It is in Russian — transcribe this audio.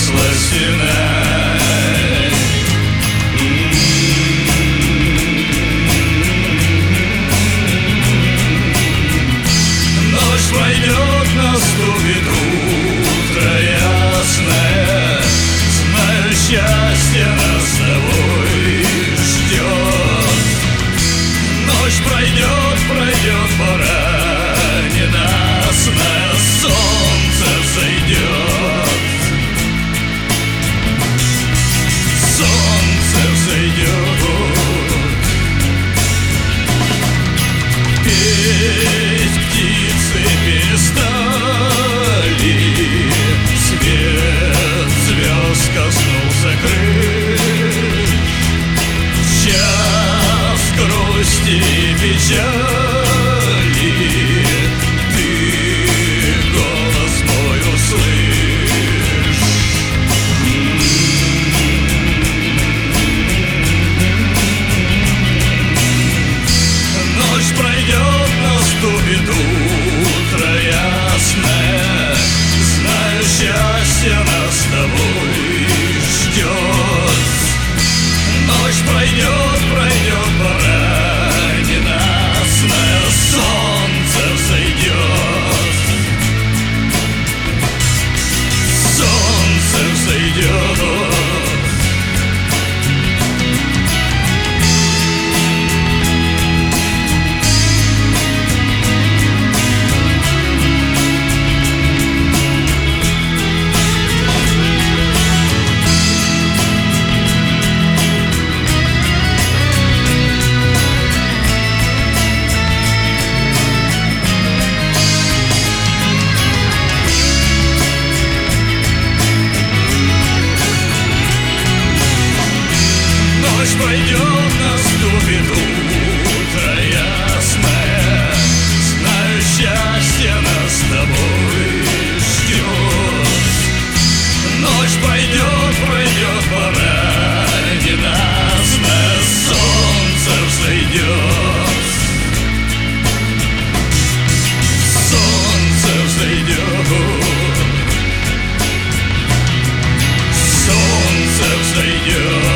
выросла стена. Ночь пройдет, наступит утро ясное. Знаю, счастье нас с тобой ждет. Ночь пройдет, пройдет пора ненастная, солнце взойдет. Солнце взойдет. Петь птицы перестали, свет звезд коснулся крыль. Час грусти и печали, ты голос мой услышь. Ночь пройдет, наступит утро ясное. Знаю, счастье нас с тобой ждет. Ночь пройдет, пройдет пора ненастная, солнце взойдет. Солнце взойдет. Ночь пройдет, наступит утро ясное. Знаю, счастье нас с тобой ждет. Ночь пройдет, пройдет пора ненастная, солнце взойдет. Солнце взойдет. Солнце взойдет.